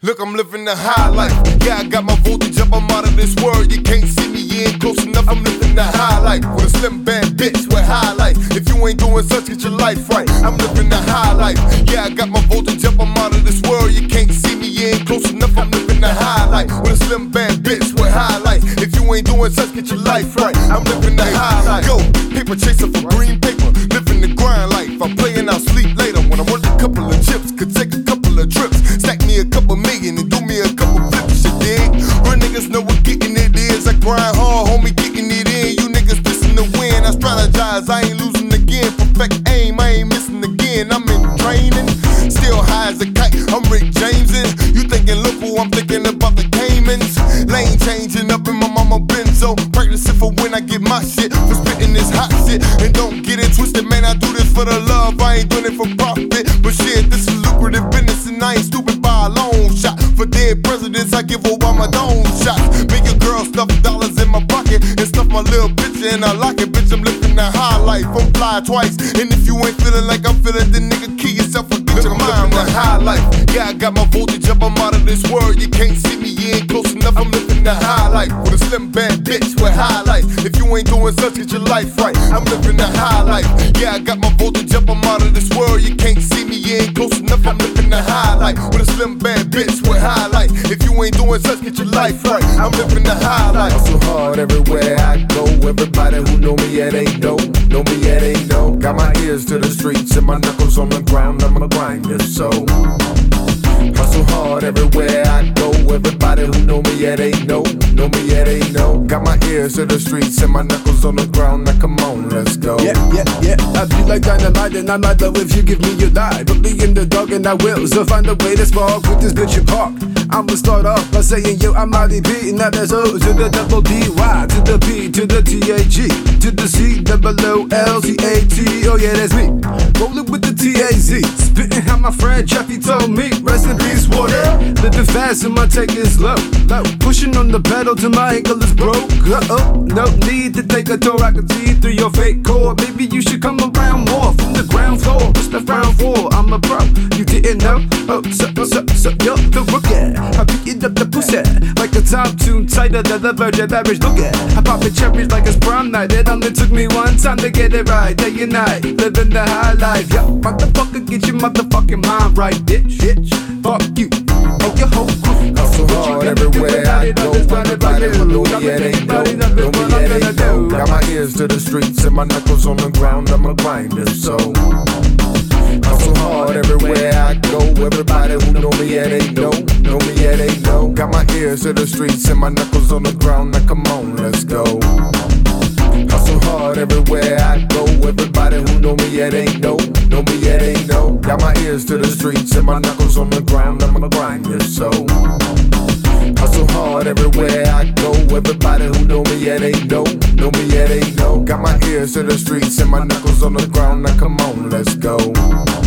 Look, I'm living the high life. Yeah, I got my voltage up, I'm out of this world. You can't see me, you ain't close enough. I'm living the high life with a slim bad bitch with high life. If you ain't doing such, get your life right. I'm living the high life. Yeah, I got my voltage up, I'm out of this world. You can't see me, you ain't close enough. I'm living the high life with a slim bad bitch with high life. If you ain't doing such, get your life right. I'm living the high life. Go, paper chaser for green paper. Living the grind life. I'm playing, I'll sleep later. When I work a couple of chips, could take a couple of trips. Stack me a couple million and do me a couple flips, you dig? Real niggas know what getting it is. I grind hard, homie, getting it in. You niggas pissing the win. I strategize, I ain't losing again. Perfect aim, I ain't missing again. I'm in training, still high as a kite. I'm Rick Jameson. You thinking local, I'm thinking about the Caymans. Lane changing up in my mama Benzo. Practicing for when I get my shit. For spitting this hot shit. And don't get it twisted, man, I do this for the love. I ain't doing it for profit. But shit, this is lucrative business and I ain't stupid by a long shot. For dead presidents, I give Obama dome shots. Make a girl stuff dollars in my pocket and stuff my little bitch in I lock it. Bitch, I'm living that high life. I'm fly twice. And if you ain't feeling like I'm feeling, then nigga, kill yourself or get your mind right. High life. Yeah, I got my voltage up, I'm out of this world. You can't see me, you ain't close enough. I'm living the high life with a slim bad bitch with high life. If you ain't doing such, get your life right. I'm living the high life. Yeah, I got my voltage up, I'm out of this world. You can't see me, you ain't close enough. I'm living the high life with a slim bad bitch with high life. If you ain't doing such, get your life right. I'm living the high life. Hustle hard everywhere I go. Everybody who know me, yeah, they know me, yeah, they know. Got my ears to the streets and my knuckles on the ground. I'm a grinder, so hustle hard everywhere I go. Everybody who know me, yeah, they know me, yeah, they know. Got my ears to the streets and my knuckles on the ground. Now come on, let's go. Yeah. I be like dynamite and I might love if you give me your life. Put me in the dark and I will, so find a way to spark with this bitch you park. I'ma start off by saying, yo, I'm Mighty P. Now there's O to the double D-Y, to the P, to the T-A-G, to the C-double-O-L-T-A-T. Oh yeah, that's me. Rolling with the T-A-Z. Spitting how my friend Jeffy told me. Rest in peace, water. Living fast and my take is low. Pushing on the pedal till my ankle is broke. No need to take a tour. I can see through your fake core. Maybe you should come around more from the ground floor. What's the round for? I'm a pro. You didn't know? Oh, so you're the rookie. I pick it up the pussy like a top tune tighter than the virgin average. Look at I pop it cherries like it's prom night. It only took me one time to get it right. Day and night, living the high life. Yo, motherfucker, get your motherfucking mind right, bitch. Fuck you, oh your whole crew. Hustle hard everywhere I go. Everybody who know me, yeah, they know me, yeah, they know. Got my ears to the streets and my knuckles on the ground. I'm a grinder, so hustle hard everywhere I go. Everybody who know me, yeah, they know me, yeah, they know. Got my ears to the streets and my knuckles on the ground. Now come on, let's go. Hustle hard everywhere I go. Everybody who know me, yeah, they know me, yeah, they know. Got my ears to the streets and my knuckles on the ground. I'm a grinder, so hustle hard everywhere I go. Everybody who know me, yeah, they know me, yeah, they know. Got my ears to the streets and my knuckles on the ground. Now come on, let's go.